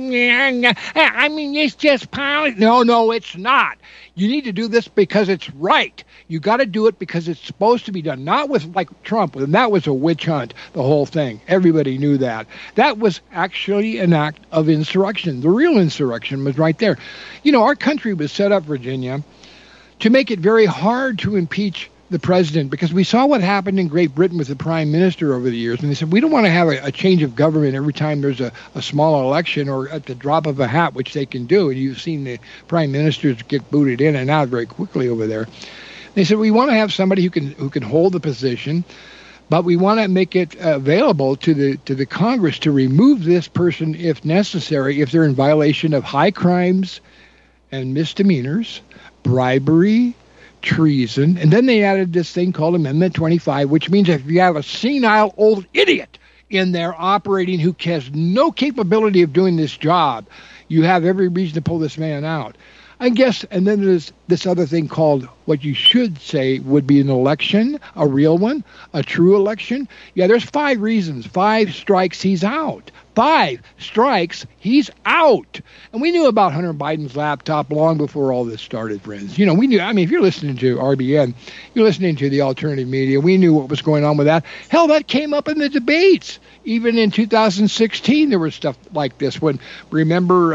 mean, it's just politics. No, it's not. You need to do this because it's right. You got to do it because it's supposed to be done. Not with like Trump, and that was a witch hunt, the whole thing. Everybody knew that. That was actually an act of insurrection. The real insurrection was right there. Our country was set up, Virginia, to make it very hard to impeach the president, because we saw what happened in Great Britain with the prime minister over the years, and they said, we don't want to have a change of government every time there's a small election or at the drop of a hat, which they can do, and you've seen the prime ministers get booted in and out very quickly over there. They said, we want to have somebody who can hold the position, but we want to make it available to the Congress to remove this person if necessary, if they're in violation of high crimes and misdemeanors, bribery, treason. And then they added this thing called Amendment 25, which means if you have a senile old idiot in there operating who has no capability of doing this job, you have every reason to pull this man out. And then there's this other thing called what you should say would be an election, a real one, a true election. Yeah, there's 5 reasons. 5 strikes, he's out. 5 strikes, he's out. And we knew about Hunter Biden's laptop long before all this started, friends. We knew. I mean, if you're listening to RBN, you're listening to the alternative media, we knew what was going on with that. Hell, that came up in the debates. Even in 2016, there was stuff like this. Remember,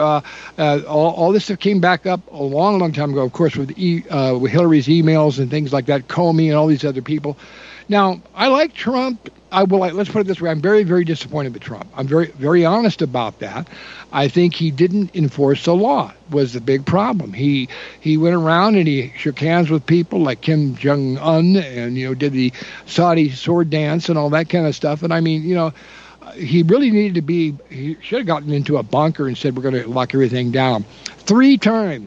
all this stuff came back up a long, long time ago, of course, with Hillary's emails and things like that, Comey and all these other people. Now, I like Trump. Let's put it this way. I'm very, very disappointed with Trump. I'm very, very honest about that. I think he didn't enforce the law was the big problem. He went around and he shook hands with people like Kim Jong-un and, did the Saudi sword dance and all that kind of stuff. And I mean, he really needed to he should have gotten into a bunker and said, we're going to lock everything down. 3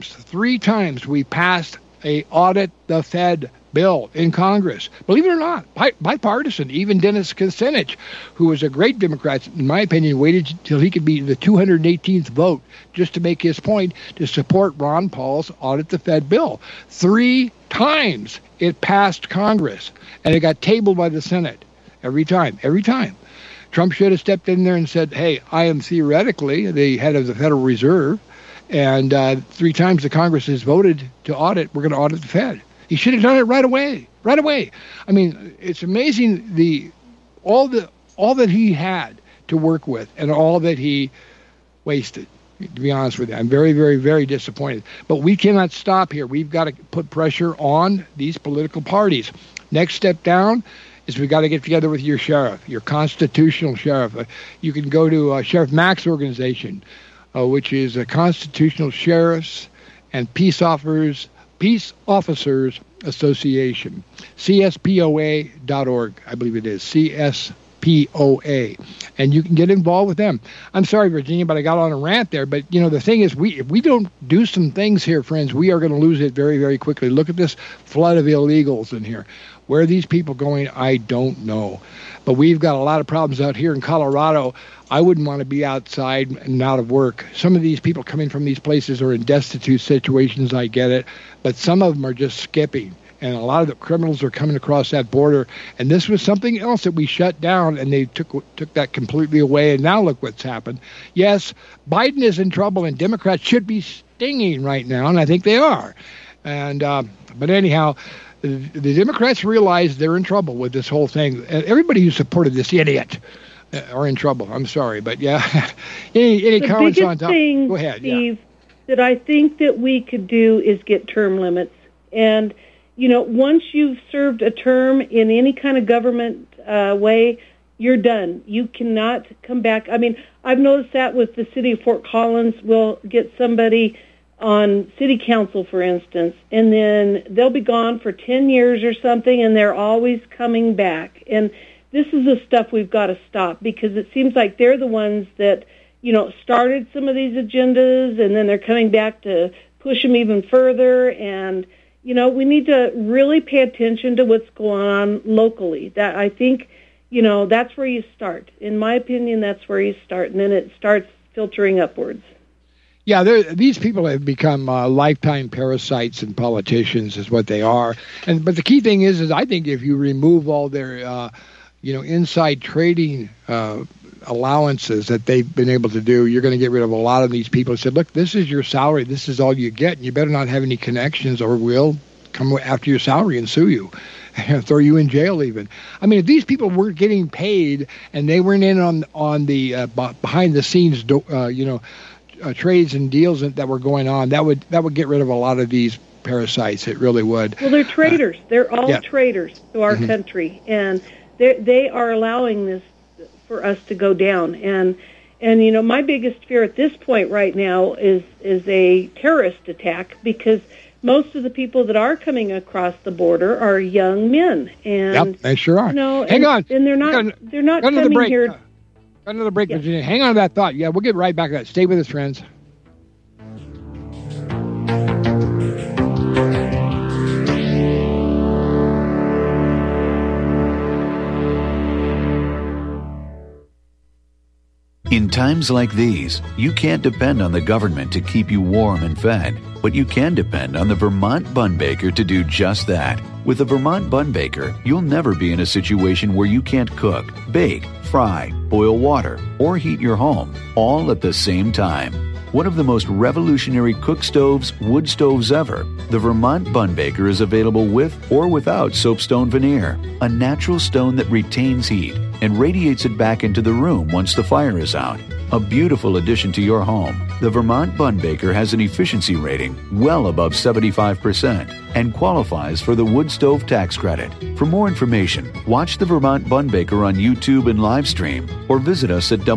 times we passed a audit the Fed bill in Congress. Believe it or not, bipartisan. Even Dennis Kucinich, who was a great Democrat, in my opinion, waited till he could be the 218th vote just to make his point to support Ron Paul's audit the Fed bill. 3 times it passed Congress, and it got tabled by the Senate. Every time. Trump should have stepped in there and said, hey, I am theoretically the head of the Federal Reserve, and 3 times the Congress has voted to audit, we're going to audit the Fed. He should have done it right away. I mean, it's amazing all that he had to work with and all that he wasted, to be honest with you. I'm very, very, very disappointed. But we cannot stop here. We've got to put pressure on these political parties. Next step down is we've got to get together with your sheriff, your constitutional sheriff. You can go to Sheriff Mack's organization, which is a Constitutional Sheriffs and Peace Officers Association, CSPOA.org, I believe it is, CSPOA, and you can get involved with them. I'm sorry, Virginia, but I got on a rant there, but the thing is, if we don't do some things here, friends, we are going to lose it very, very quickly. Look at this flood of illegals in here. Where are these people going? I don't know. But we've got a lot of problems out here in Colorado. I wouldn't want to be outside and out of work. Some of these people coming from these places are in destitute situations, I get it, but some of them are just skipping. And a lot of the criminals are coming across that border. And this was something else that we shut down, and they took that completely away, and now look what's happened. Yes, Biden is in trouble, and Democrats should be stinging right now, and I think they are. And but anyhow, the Democrats realize they're in trouble with this whole thing. Everybody who supported this idiot are in trouble. I'm sorry, but yeah. any comments on top? Thing, go ahead, Steve, that I think that we could do is get term limits. And, once you've served a term in any kind of government way, you're done. You cannot come back. I mean, I've noticed that with the city of Fort Collins. We'll get somebody on city council, for instance, and then they'll be gone for 10 years or something, and they're always coming back. And this is the stuff we've got to stop, because it seems like they're the ones that, started some of these agendas, and then they're coming back to push them even further. And, we need to really pay attention to what's going on locally. That I think, that's where you start. In my opinion, that's where you start, and then it starts filtering upwards. Yeah, these people have become lifetime parasites and politicians is what they are. But the key thing is I think if you remove all their, inside trading allowances that they've been able to do, you're going to get rid of a lot of these people who said, look, this is your salary, this is all you get, and you better not have any connections or we'll come after your salary and sue you and throw you in jail even. I mean, if these people were getting paid and they weren't in on the behind-the-scenes, trades and deals that were going on, that would get rid of a lot of these parasites. It really would. Well, they're traitors. They're all traitors to our country, and they are allowing this for us to go down. And my biggest fear at this point right now is a terrorist attack, because most of the people that are coming across the border are young men, and they sure are. Hang on, and they're not coming here. Another break, Virginia. Hang on to that thought. Yeah, we'll get right back to that. Stay with us, friends. In times like these, you can't depend on the government to keep you warm and fed, but you can depend on the Vermont Bun Baker to do just that. With the Vermont Bun Baker, you'll never be in a situation where you can't cook, bake, fry, boil water, or heat your home, all at the same time. One of the most revolutionary cook stoves, wood stoves ever, the Vermont Bun Baker is available with or without soapstone veneer, a natural stone that retains heat and radiates it back into the room once the fire is out. A beautiful addition to your home, the Vermont Bun Baker has an efficiency rating well above 75% and qualifies for the wood stove tax credit. For more information, watch the Vermont Bun Baker on YouTube and live stream, or visit us at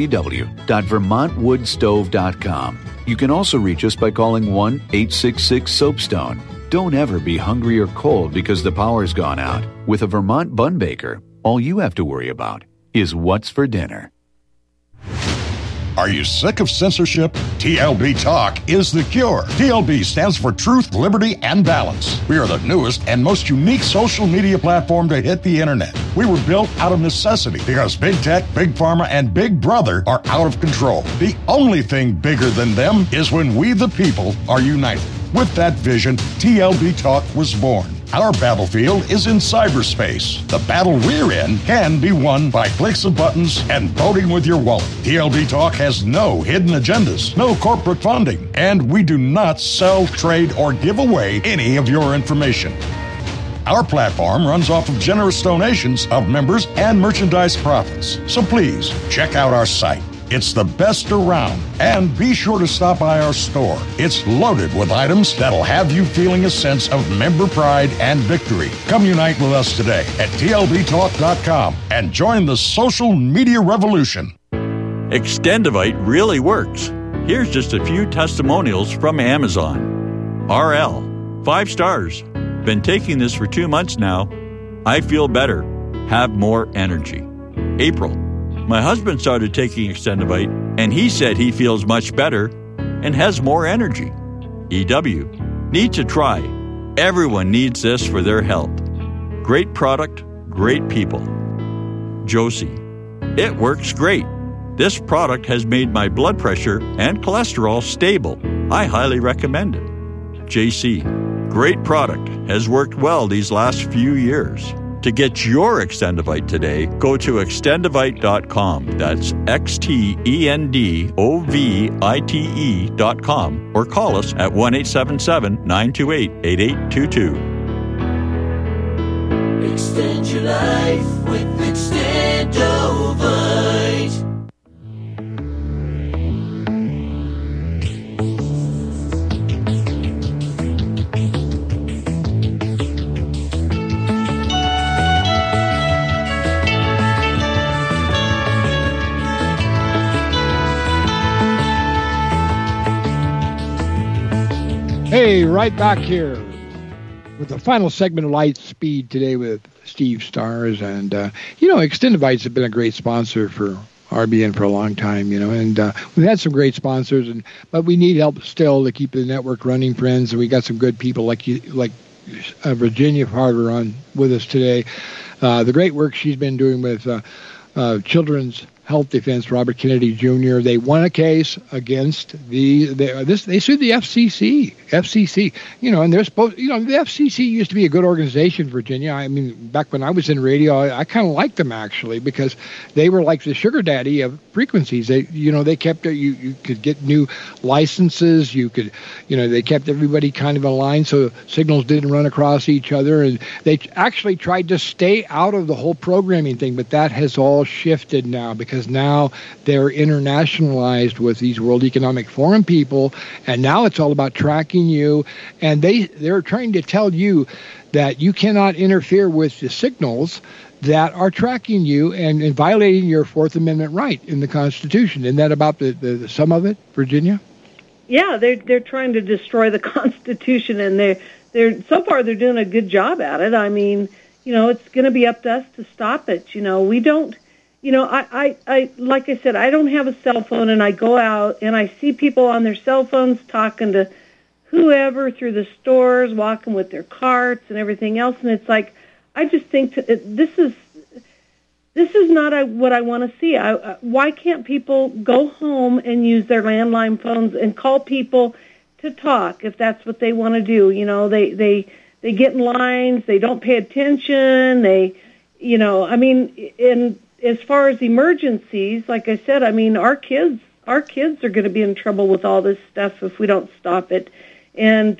www.vermontwoodstove.com. You can also reach us by calling 1-866-SOAPSTONE. Don't ever be hungry or cold because the power's gone out. With a Vermont Bun Baker, all you have to worry about is what's for dinner. Are you sick of censorship? TLB Talk is the cure. TLB stands for Truth, Liberty, and Balance. We are the newest and most unique social media platform to hit the internet. We were built out of necessity because Big Tech, Big Pharma, and Big Brother are out of control. The only thing bigger than them is when we the people are united. With that vision, TLB Talk was born. Our battlefield is in cyberspace. The battle we're in can be won by clicks of buttons and voting with your wallet. TLB Talk has no hidden agendas, no corporate funding, and we do not sell, trade, or give away any of your information. Our platform runs off of generous donations of members and merchandise profits. So please, check out our site. It's the best around. And be sure to stop by our store. It's loaded with items that'll have you feeling a sense of member pride and victory. Come unite with us today at TLBTalk.com and join the social media revolution. Extendivite really works. Here's just a few testimonials from Amazon. RL, 5 stars. Been taking this for 2 months now. I feel better. Have more energy. April, my husband started taking Extendivite, and he said he feels much better and has more energy. EW, need to try. Everyone needs this for their health. Great product, great people. Josie, it works great. This product has made my blood pressure and cholesterol stable. I highly recommend it. JC, great product, has worked well these last few years. To get your Extendivite today, go to extendivite.com. That's XTENDOVITE.com, or call us at 1-877-928-8822. Extend your life with Extendovite. Hey, right back here with the final segment of Light Speed today with Steve Stars. And, Extendivite has been a great sponsor for RBN for a long time, and we've had some great sponsors, but we need help still to keep the network running, friends. And we got some good people like Virginia Harder on with us today. The great work she's been doing with Children's Health Defense, Robert Kennedy Jr. They won a case against they sued the FCC, and they're supposed, the FCC used to be a good organization, Virginia. I mean, back when I was in radio, I kind of liked them actually, because they were like the sugar daddy of frequencies. They kept you could get new licenses, they kept everybody kind of in line so signals didn't run across each other, and they actually tried to stay out of the whole programming thing, but that has all shifted now, because now they're internationalized with these World Economic Forum people, and now it's all about tracking you, and they're trying to tell you that you cannot interfere with the signals that are tracking you and violating your Fourth Amendment right in the Constitution. Isn't that about the sum of it, Virginia? Yeah, they're trying to destroy the Constitution, and they're so far they're doing a good job at it. I mean, it's going to be up to us to stop it. We don't. I like I said, I don't have a cell phone, and I go out and I see people on their cell phones talking to whoever through the stores, walking with their carts and everything else, and it's like, I just think this is not what I want to see. Why can't people go home and use their landline phones and call people to talk if that's what they want to do? They get in lines, they don't pay attention, and as far as emergencies, like I said, I mean, our kids are going to be in trouble with all this stuff if we don't stop it. And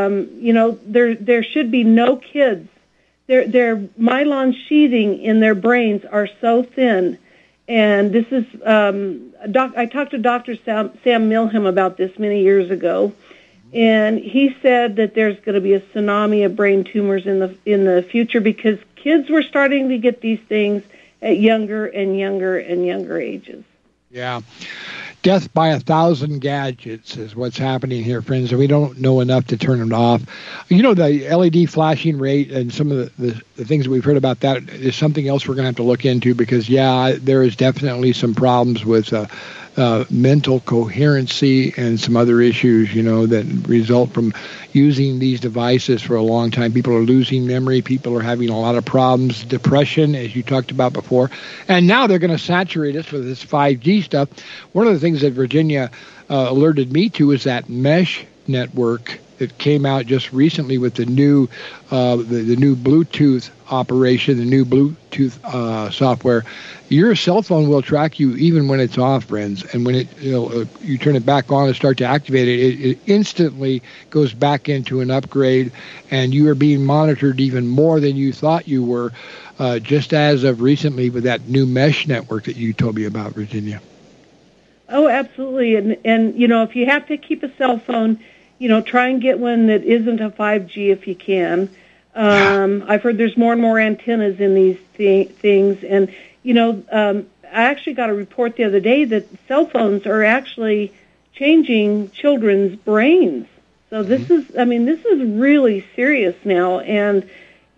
there should be no kids. Their myelin sheathing in their brains are so thin. And this is I talked to Dr. Sam Milham about this many years ago, and he said that there's going to be a tsunami of brain tumors in the future, because kids were starting to get these things at younger and younger and younger ages. Yeah. Death by 1,000 gadgets is what's happening here, friends, and we don't know enough to turn it off. The LED flashing rate and some of the things that we've heard about that is something else we're going to have to look into, because, there is definitely some problems with mental coherency and some other issues, that result from using these devices for a long time. People are losing memory. People are having a lot of problems, depression, as you talked about before. And now they're going to saturate us with this 5G stuff. One of the things that Virginia alerted me to is that mesh network that came out just recently with the new the new Bluetooth operation, the new Bluetooth software. Your cell phone will track you even when it's off, friends, and when you turn it back on and start to activate it, it instantly goes back into an upgrade, and you are being monitored even more than you thought you were, just as of recently with that new mesh network that you told me about, Virginia. Oh, absolutely, and if you have to keep a cell phone, try and get one that isn't a 5G if you can. I've heard there's more and more antennas in these things, and I actually got a report the other day that cell phones are actually changing children's brains. So this is really serious now, and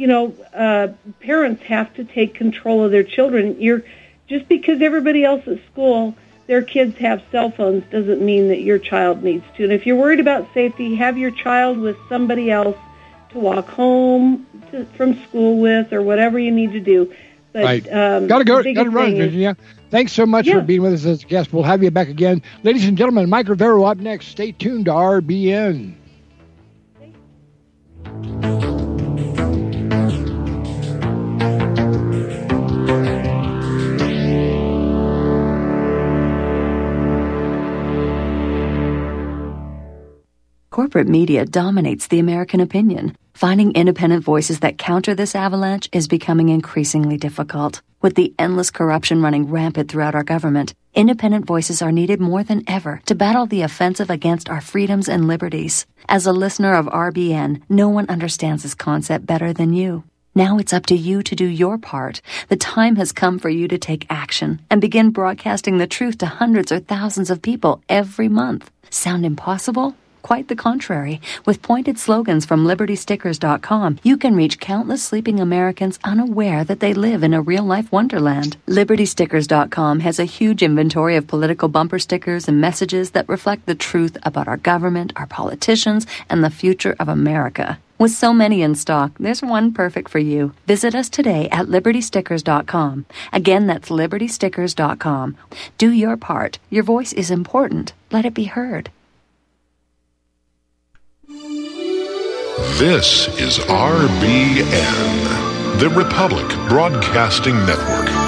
parents have to take control of their children. Just because everybody else at school, their kids have cell phones, doesn't mean that your child needs to. And if you're worried about safety, have your child with somebody else to walk home from school with, or whatever you need to do. But, right. Got to run, Virginia. Thanks so much for being with us as a guest. We'll have you back again. Ladies and gentlemen, Mike Rivero up next. Stay tuned to RBN. Corporate media dominates the American opinion. Finding independent voices that counter this avalanche is becoming increasingly difficult. With the endless corruption running rampant throughout our government, independent voices are needed more than ever to battle the offensive against our freedoms and liberties. As a listener of RBN, no one understands this concept better than you. Now it's up to you to do your part. The time has come for you to take action and begin broadcasting the truth to hundreds or thousands of people every month. Sound impossible? Quite the contrary. With pointed slogans from LibertyStickers.com, you can reach countless sleeping Americans unaware that they live in a real-life wonderland. LibertyStickers.com has a huge inventory of political bumper stickers and messages that reflect the truth about our government, our politicians, and the future of America. With so many in stock, there's one perfect for you. Visit us today at LibertyStickers.com. Again, that's LibertyStickers.com. Do your part. Your voice is important. Let it be heard. This is RBN, the Republic Broadcasting Network.